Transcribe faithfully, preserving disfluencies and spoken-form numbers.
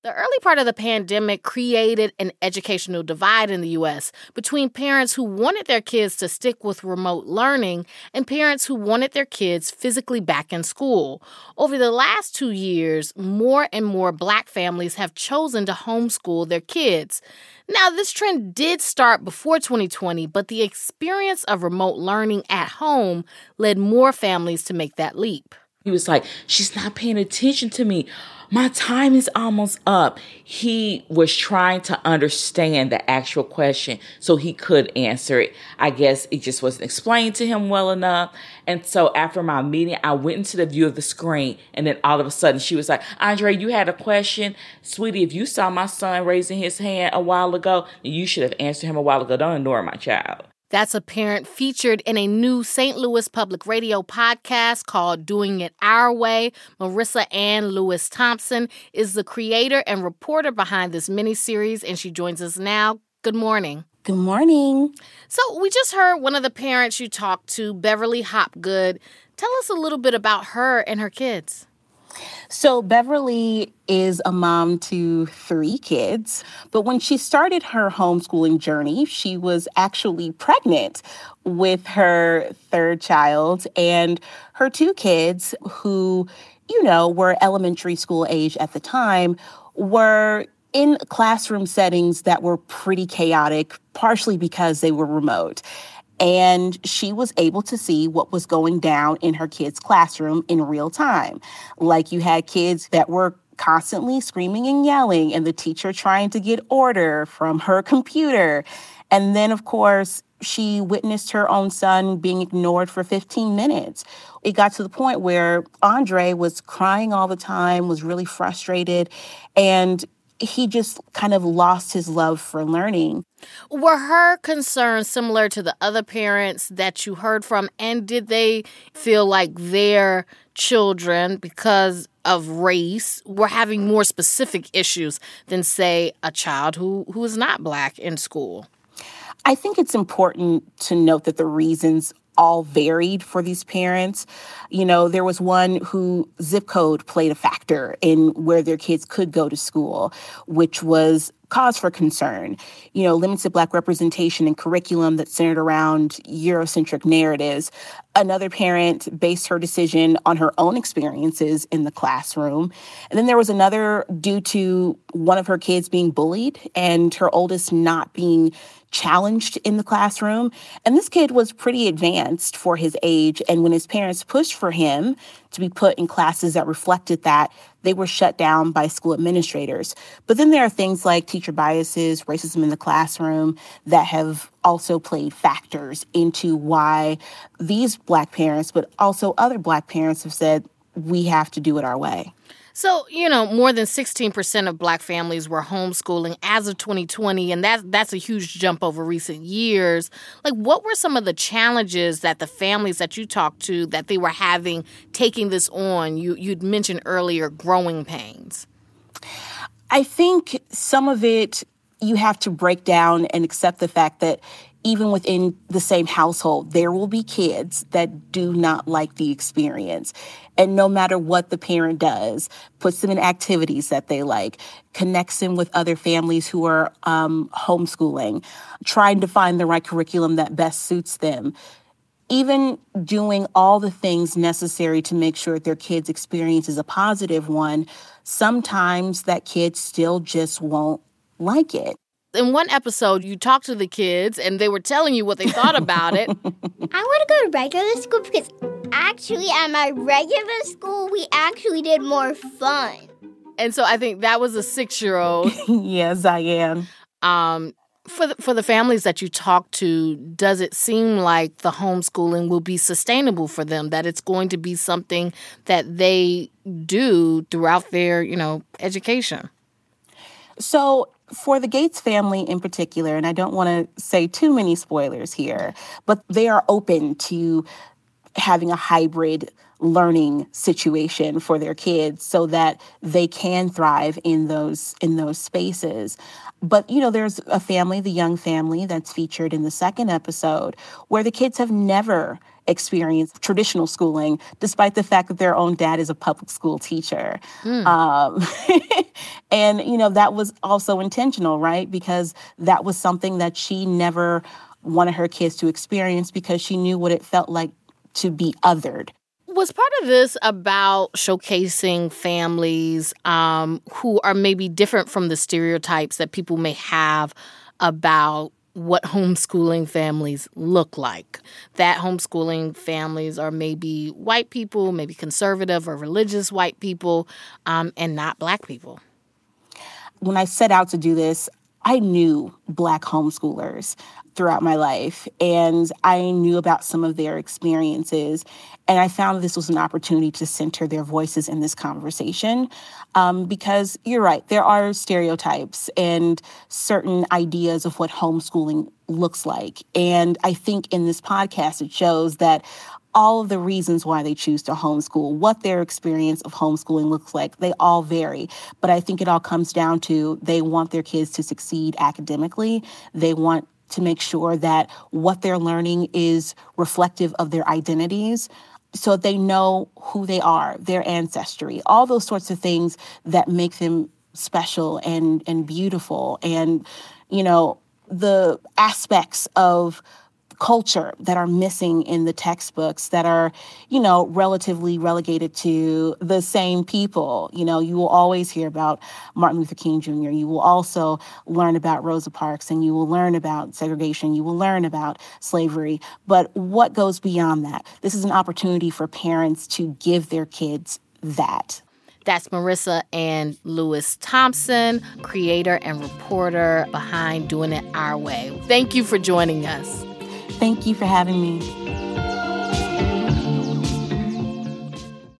The early part of the pandemic created an educational divide in the U S between parents who wanted their kids to stick with remote learning and parents who wanted their kids physically back in school. Over the last two years, more and more Black families have chosen to homeschool their kids. Now, this trend did start before twenty twenty, but the experience of remote learning at home led more families to make that leap. He was like, she's not paying attention to me. My time is almost up. He was trying to understand the actual question so he could answer it. I guess it just wasn't explained to him well enough. And so after my meeting, I went into the view of the screen. And then all of a sudden she was like, Andre, you had a question? Sweetie, if you saw my son raising his hand a while ago, then you should have answered him a while ago. Don't ignore my child. That's a parent featured in a new Saint Louis Public Radio podcast called Doing It Our Way. Marissa Ann Lewis Thompson is the creator and reporter behind this miniseries, and she joins us now. Good morning. Good morning. So we just heard one of the parents you talked to, Beverly Hopgood. Tell us a little bit about her and her kids. So Beverly is a mom to three kids, but when she started her homeschooling journey, she was actually pregnant with her third child, and her two kids, who, you know, were elementary school age at the time, were in classroom settings that were pretty chaotic, partially because they were remote. And she was able to see what was going down in her kids' classroom in real time. Like, you had kids that were constantly screaming and yelling, and the teacher trying to get order from her computer. And then, of course, she witnessed her own son being ignored for fifteen minutes. It got to the point where Andre was crying all the time, was really frustrated, and he just kind of lost his love for learning. Were her concerns similar to the other parents that you heard from? And did they feel like their children, because of race, were having more specific issues than, say, a child who, who is not Black in school? I think it's important to note that the reasons all varied for these parents. You know, there was one who zip code played a factor in where their kids could go to school, which was cause for concern. You know, limited Black representation in curriculum that centered around Eurocentric narratives. Another parent based her decision on her own experiences in the classroom. And then there was another due to one of her kids being bullied and her oldest not being challenged in the classroom. And this kid was pretty advanced for his age. And when his parents pushed for him to be put in classes that reflected that, they were shut down by school administrators. But then there are things like teacher biases, racism in the classroom that have also played factors into why these Black parents, but also other Black parents, have said, we have to do it our way. So, you know, more than sixteen percent of Black families were homeschooling as of twenty twenty, and that, that's a huge jump over recent years. Like, what were some of the challenges that the families that you talked to, that they were having taking this on? You, you'd mentioned earlier growing pains. I think some of it you have to break down and accept the fact that even within the same household, there will be kids that do not like the experience. And no matter what the parent does, puts them in activities that they like, connects them with other families who are um, homeschooling, trying to find the right curriculum that best suits them, even doing all the things necessary to make sure that their kid's experience is a positive one, sometimes that kid still just won't like it. In one episode, you talked to the kids, and they were telling you what they thought about it. I want to go to regular school because actually at my regular school, we actually did more fun. And so I think that was a six-year-old. Yes, I am. Um, for the, for the families that you talk to, does it seem like the homeschooling will be sustainable for them, that it's going to be something that they do throughout their, you know, education? So for the Gates family in particular, and I don't want to say too many spoilers here, but they are open to having a hybrid learning situation for their kids so that they can thrive in those in those spaces. But, you know, there's a family, the Young family, that's featured in the second episode, where the kids have never experience traditional schooling, despite the fact that their own dad is a public school teacher. Mm. Um, and, you know, that was also intentional, right? Because that was something that she never wanted her kids to experience because she knew what it felt like to be othered. Was part of this about showcasing families um, who are maybe different from the stereotypes that people may have about what homeschooling families look like? That homeschooling families are maybe white people, maybe conservative or religious white people, um, and not Black people. When I set out to do this, I knew Black homeschoolers throughout my life, and I knew about some of their experiences. And I found this was an opportunity to center their voices in this conversation um, because you're right, there are stereotypes and certain ideas of what homeschooling looks like. And I think in this podcast, it shows that all of the reasons why they choose to homeschool, what their experience of homeschooling looks like, they all vary. But I think it all comes down to they want their kids to succeed academically. They want to make sure that what they're learning is reflective of their identities so they know who they are, their ancestry, all those sorts of things that make them special and, and beautiful. And, you know, the aspects of culture that are missing in the textbooks that are, you know, relatively relegated to the same people. You know, you will always hear about Martin Luther King Junior You will also learn about Rosa Parks, and you will learn about segregation. You will learn about slavery. But what goes beyond that? This is an opportunity for parents to give their kids that. That's Marissa and Lewis Thompson, creator and reporter behind Doing It Our Way. Thank you for joining us. Thank you for having me.